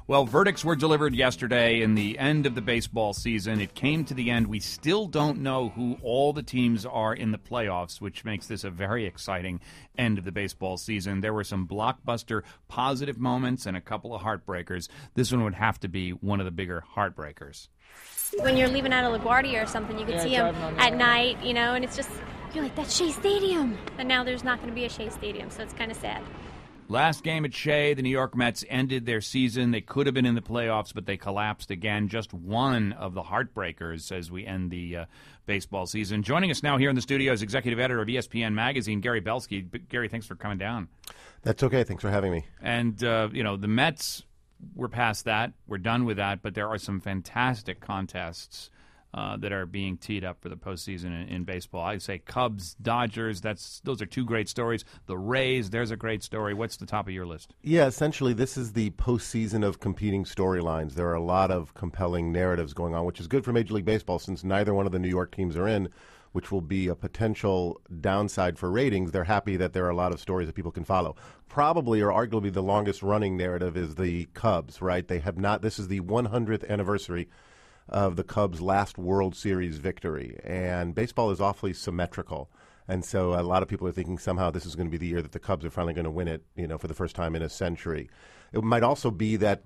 Well, verdicts were delivered yesterday in the end of the baseball season. It came to the end. We still don't know who all the teams are in the playoffs, which makes this a very exciting end of the baseball season. There were some blockbuster positive moments and a couple of heartbreakers. This one would have to be one of the bigger heartbreakers. When you're leaving out of LaGuardia or something, you can see them at night, and it's just, you're like, that's Shea Stadium. And now there's not going to be a Shea Stadium, so it's kind of sad. Last game at Shea, the New York Mets ended their season. They could have been in the playoffs, but they collapsed again. Just one of the heartbreakers as we end the baseball season. Joining us now here in the studio is executive editor of ESPN Magazine, Gary Belsky. Gary, thanks for coming down. That's okay. Thanks for having me. And, the Mets, we're past that. We're done with that, but there are some fantastic contests that are being teed up for the postseason in baseball. I'd say Cubs, Dodgers, those are two great stories. The Rays, there's a great story. What's the top of your list? Yeah, essentially this is the postseason of competing storylines. There are a lot of compelling narratives going on, which is good for Major League Baseball since neither one of the New York teams are in, which will be a potential downside for ratings. They're happy that there are a lot of stories that people can follow. Probably or arguably the longest running narrative is the Cubs, right? They have not. This is the 100th anniversary of the Cubs' last World Series victory. And baseball is awfully symmetrical. And so a lot of people are thinking somehow this is going to be the year that the Cubs are finally going to win it, for the first time in a century. It might also be that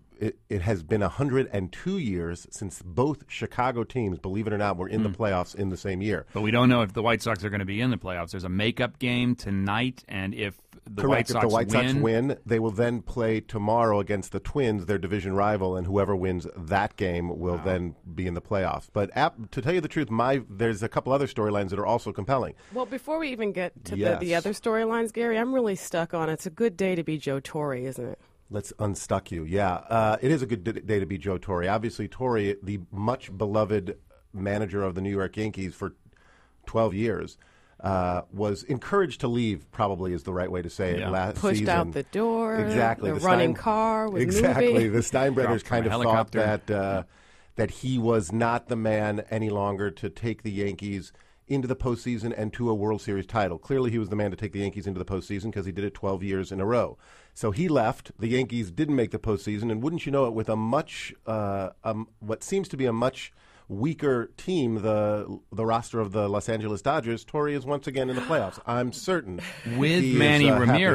it has been 102 years since both Chicago teams, believe it or not, were in the playoffs in the same year. But we don't know if the White Sox are going to be in the playoffs. There's a makeup game tonight, and if the White Sox win, they will then play tomorrow against the Twins, their division rival, and whoever wins that game will then be in the playoffs. But to tell you the truth, there's a couple other storylines that are also compelling. Well, before we even get to the other storylines, Gary, I'm really stuck on it's a good day to be Joe Torre, isn't it? Let's unstuck you. Yeah, it is a good day to be Joe Torre. Obviously, Torre, the much beloved manager of the New York Yankees for 12 years, was encouraged to leave, probably is the right way to say it, last Pushed season. Out the door. Exactly. The running car was exactly. moving. The Steinbrenners kind of thought that he was not the man any longer to take the Yankees into the postseason and to a World Series title. Clearly, he was the man to take the Yankees into the postseason because he did it 12 years in a row. So he left. The Yankees didn't make the postseason, and wouldn't you know it, with what seems to be a much weaker team, the roster of the Los Angeles Dodgers, Torre is once again in the playoffs. I'm certain. With Manny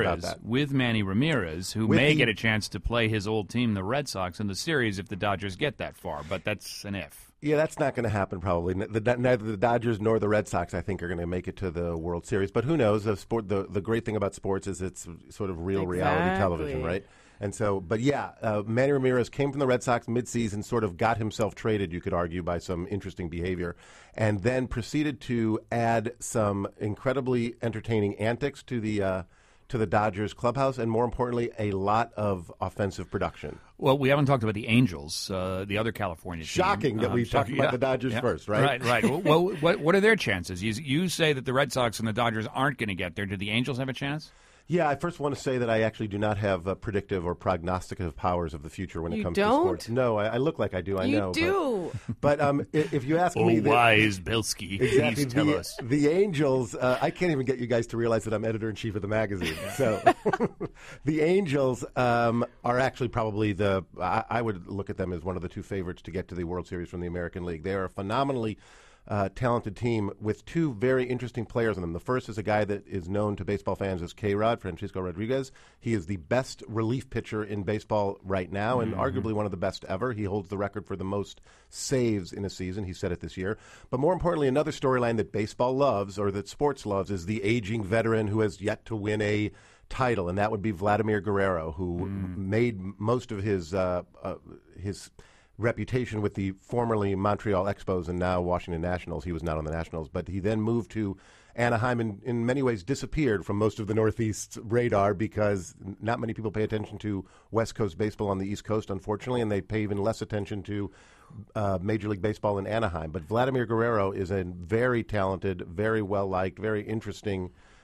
Ramirez, who may get a chance to play his old team, the Red Sox, in the series if the Dodgers get that far. But that's an if. Yeah, that's not going to happen probably. Neither the Dodgers nor the Red Sox, I think, are going to make it to the World Series. But who knows? The great thing about sports is it's sort of real reality television, right? And so, but Manny Ramirez came from the Red Sox midseason, sort of got himself traded, you could argue, by some interesting behavior, and then proceeded to add some incredibly entertaining antics to the Dodgers clubhouse, and more importantly, a lot of offensive production. Well, we haven't talked about the Angels, the other California team. Shocking that we talked about the Dodgers first, right? Right. Well, what are their chances? You say that the Red Sox and the Dodgers aren't going to get there. Do the Angels have a chance? Yeah, I first want to say that I actually do not have predictive or prognosticative powers of the future when it comes to sports. No, I look like I do. I know. You do. But if you ask me... wise Belsky. Exactly. Please tell us. The Angels, I can't even get you guys to realize that I'm editor-in-chief of the magazine. So the Angels are actually probably I would look at them as one of the two favorites to get to the World Series from the American League. They are a phenomenally talented team with two very interesting players on them. The first is a guy that is known to baseball fans as K-Rod, Francisco Rodriguez. He is the best relief pitcher in baseball right now and arguably one of the best ever. He holds the record for the most saves in a season. He said it this year. But more importantly, another storyline that baseball loves, or that sports loves, is the aging veteran who has yet to win a title, and that would be Vladimir Guerrero, who made most of his reputation with the formerly Montreal Expos and now Washington Nationals. He was not on the Nationals, but he then moved to Anaheim and in many ways disappeared from most of the Northeast's radar because not many people pay attention to West Coast baseball on the East Coast, unfortunately, and they pay even less attention to Major League Baseball in Anaheim. But Vladimir Guerrero is a very talented, very well-liked, very interesting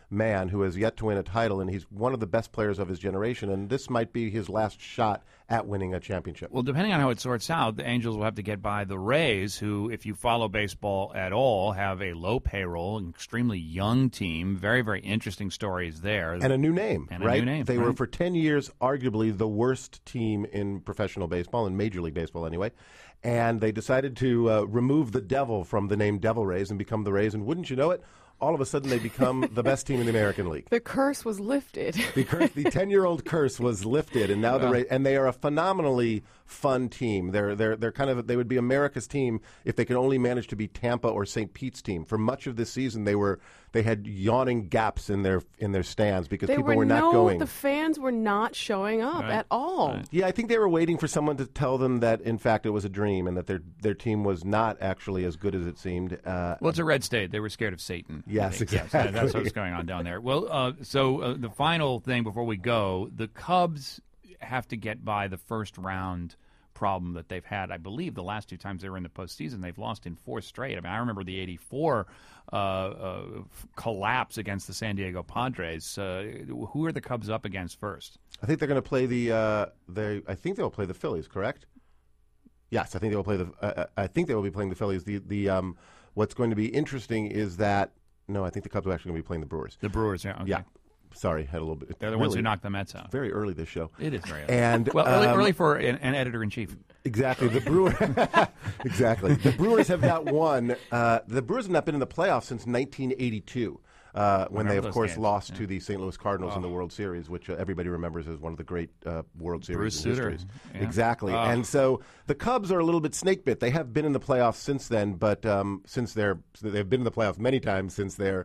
man who has yet to win a title, and he's one of the best players of his generation, and this might be his last shot at winning a championship. Well, depending on how it sorts out, the Angels will have to get by the Rays, who, if you follow baseball at all, have a low payroll, an extremely young team, very, very interesting stories there. And a new name, and right? A new name, they right? were, for 10 years, arguably the worst team in professional baseball, in Major League Baseball anyway. And they decided to remove the devil from the name Devil Rays and become the Rays. And wouldn't you know it, all of a sudden they become the best team in the American League. The curse was lifted. The 10-year-old curse was lifted, and now the Rays, and they are a phenomenally fun team. They're kind of, they would be America's team if they could only manage to be Tampa or St. Pete's team. For much of this season, they had yawning gaps in their stands because people were not going. The fans were not showing up at all. Right. Yeah, I think they were waiting for someone to tell them that, in fact, it was a dream and that their team was not actually as good as it seemed. Well, it's a red state. They were scared of Satan. Yes, exactly. Yes, that's what's going on down there. Well, so the final thing before we go, the Cubs have to get by the first round problem that they've had. I believe the last 2 times they were in the postseason, they've lost in 4 straight. I mean, I remember the '84 collapse against the San Diego Padres. Who are the Cubs up against first? I think they're going to play I think they'll play the Phillies. Correct? Yes, I think they will play I think they will be playing the Phillies. What's going to be interesting is that I think the Cubs are actually going to be playing the Brewers. The Brewers, yeah. Okay. Yeah. Sorry, had a little bit. They're the ones who knocked the Mets out. Very early this show. It is very early. And early for an editor-in-chief. Exactly. The Brewers. Exactly. The Brewers have not won. The Brewers have not been in the playoffs since 1982. When they, of course, lost to the St. Louis Cardinals in the World Series, which everybody remembers as one of the great World Series histories. Yeah. Exactly. And so the Cubs are a little bit snake-bit. They have been in the playoffs since then, but they've been in the playoffs many times since their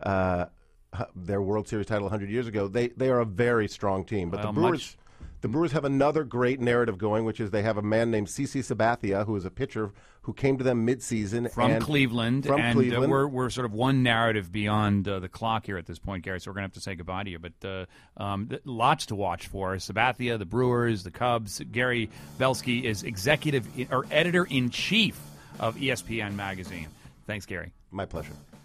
World Series title 100 years ago. They are a very strong team. But the Brewers have another great narrative going, which is they have a man named CC Sabathia, who is a pitcher who came to them mid-season. From Cleveland. We're sort of one narrative beyond the clock here at this point, Gary, so we're going to have to say goodbye to you. But lots to watch for. Sabathia, the Brewers, the Cubs. Gary Belsky is editor-in-chief of ESPN Magazine. Thanks, Gary. My pleasure.